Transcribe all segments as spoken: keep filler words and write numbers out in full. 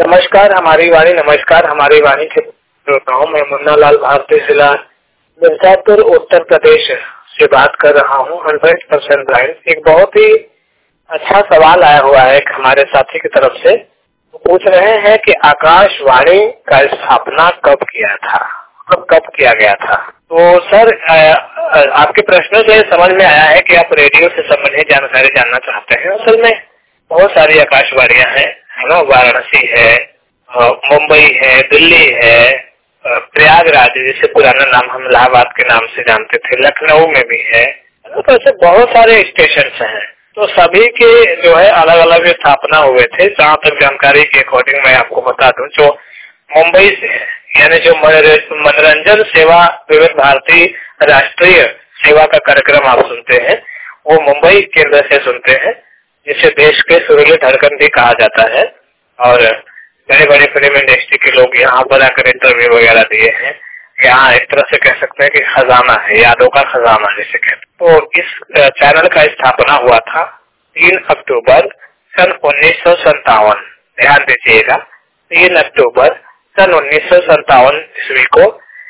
नमस्कार हमारी वाणी नमस्कार हमारी वाणी के श्रोताओं में मुन्ना लाल भारती जिला मिर्जापुर उत्तर प्रदेश से बात कर रहा हूँ। Hundred percent blind. एक बहुत ही अच्छा सवाल आया हुआ है हमारे साथी की तरफ से। वो पूछ रहे हैं कि आकाशवाणी का स्थापना कब किया था, कब कब किया गया था। तो सर आपके प्रश्न से समझ में आया है कि आप रेडियो से संबंधित जानकारी जानना चाहते हैं। असल में बहुत सारी आकाशवाणियां हैं, है ना। वाराणसी है, मुंबई है, दिल्ली है, प्रयागराज जिसे पुराना नाम हम इलाहाबाद के नाम से जानते थे, लखनऊ में भी है। तो ऐसे बहुत सारे स्टेशन हैं। तो सभी के जो है अलग अलग स्थापना हुए थे। जहाँ तक जानकारी के अकॉर्डिंग मैं आपको बता दूं, जो मुंबई से है, यानी जो मनोरंजन सेवा विविध भारती राष्ट्रीय सेवा का कार्यक्रम आप सुनते हैं, वो मुंबई केंद्र से सुनते हैं, जिसे देश के सुरीली धड़कन भी कहा जाता है। और बड़े बड़े फिल्म इंडस्ट्री के लोग यहाँ पर आकर इंटरव्यू वगैरह दिए हैं। यहाँ एक तरह से कह सकते हैं कि खजाना है, यादों का खजाना जिसे कहते हैं। तो इस चैनल का स्थापना हुआ था तीन अक्टूबर सन उन्नीस सौ संतावन। ध्यान दीजिएगा, तीन अक्टूबर सन उन्नीस सौ संतावन ईस्वी को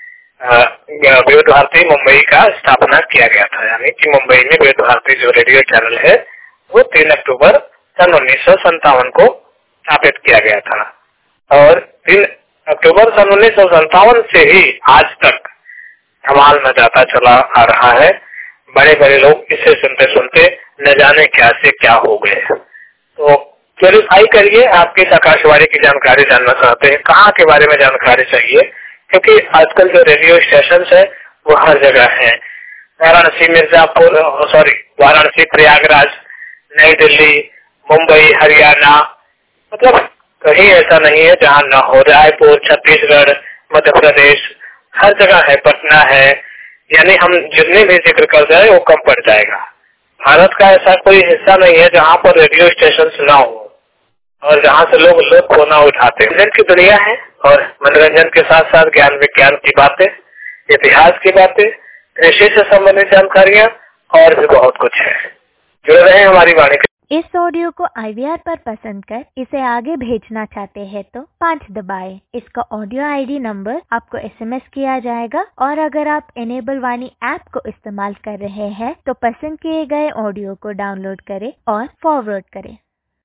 विविध भारती मुंबई का स्थापना किया गया था। यानी कि मुंबई में विविध भारती जो रेडियो चैनल है वो तीन अक्टूबर सन उन्नीस सौ संतावन को स्थापित किया गया था। और तीन अक्टूबर सन उन्नीस सौ संतावन से ही आज तक कमाल में जाता चला आ रहा है। बड़े बड़े लोग इसे सुनते सुनते न जाने क्या से क्या हो गए। तो क्लेरिफाई करिए, आप किस आकाशवाणी की जानकारी जानना चाहते हैं, कहाँ के बारे में जानकारी चाहिए, क्योंकि आजकल जो रेडियो स्टेशन है वो हर जगह है। वाराणसी, मिर्जापुर, सॉरी वाराणसी, प्रयागराज, नई दिल्ली, मुंबई, हरियाणा, मतलब कहीं ऐसा नहीं है जहाँ न हो। रायपुर, छत्तीसगढ़, मध्य प्रदेश, हर जगह है। पटना है, यानी हम जितने भी जिक्र कर जाए वो कम पड़ जाएगा। भारत का ऐसा कोई हिस्सा नहीं है जहाँ पर रेडियो स्टेशन ना हो और जहाँ से लोग लोग खोना उठाते हैं। मनोरंजन की दुनिया है और मनोरंजन के साथ साथ ज्ञान विज्ञान की बातें, इतिहास की बातें, कृषि से संबंधित जानकारियाँ और भी बहुत कुछ है। जुड़े रहे हमारी वाणी। इस ऑडियो को आई वी आर पर पसंद कर इसे आगे भेजना चाहते हैं तो पाँच दबाएं। इसका ऑडियो आई डी नंबर आपको एस एम एस किया जाएगा। और अगर आप इनेबल वाणी ऐप को इस्तेमाल कर रहे हैं तो पसंद किए गए ऑडियो को डाउनलोड करें और फॉरवर्ड करें।